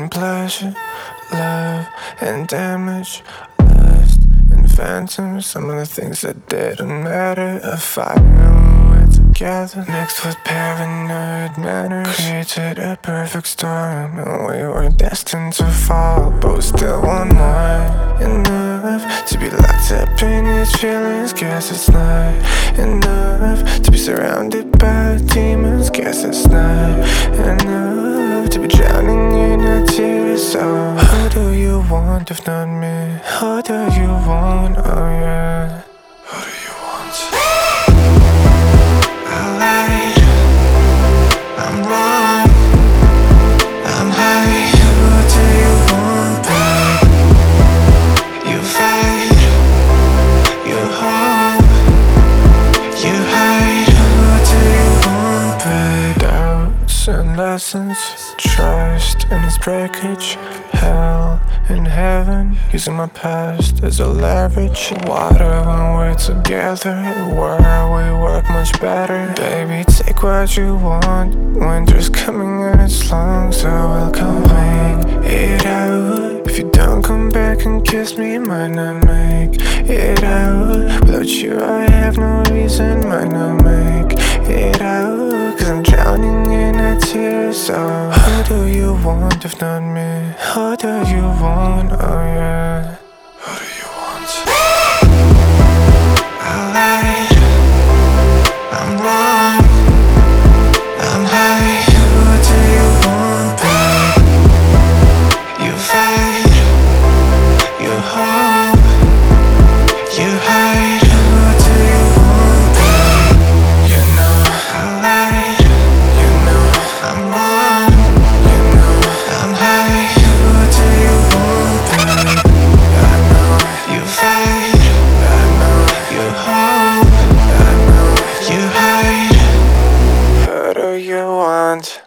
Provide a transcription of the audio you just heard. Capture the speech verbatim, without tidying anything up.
and pleasure, love and damage, lust and phantoms. Some of the things that didn't matter. A fire and we're together, mixed with paranoid manners, created a perfect storm, and we were destined to fall, but we still want more. Enough to be locked up in these feelings. Guess it's not enough to be surrounded by demons. Guess it's not enough to be drowning in your tears. So who do you want if not me? Who do you want? Oh yeah. Who do you want? I lied, I'm wrong, I'm high. Who do you want, babe? You fight, you hope, you hide. Who do you want, babe? Doubts and lessons, trust and its breakage, hell and heaven, using my past as a leverage. Water when we're together, where we work much better. Baby, take what you want. Winter's coming and it's long, so we'll come wait it out. If you don't come back and kiss me, might not make it out. Without you I have no reason, might not make it out. Cause I'm drowning in a tear. So who do you want if not me? Who do you want? Oh yeah. Who do you want? I lied, I'm wrong, I'm high. Who do you want, babe? You fight, you hope, you hide. Who do you want, babe? You know I lied, you know I'm wrong, you know I'm high. Who do you want, babe? I know you fight, I know you hope, I know you hide. Who do you want?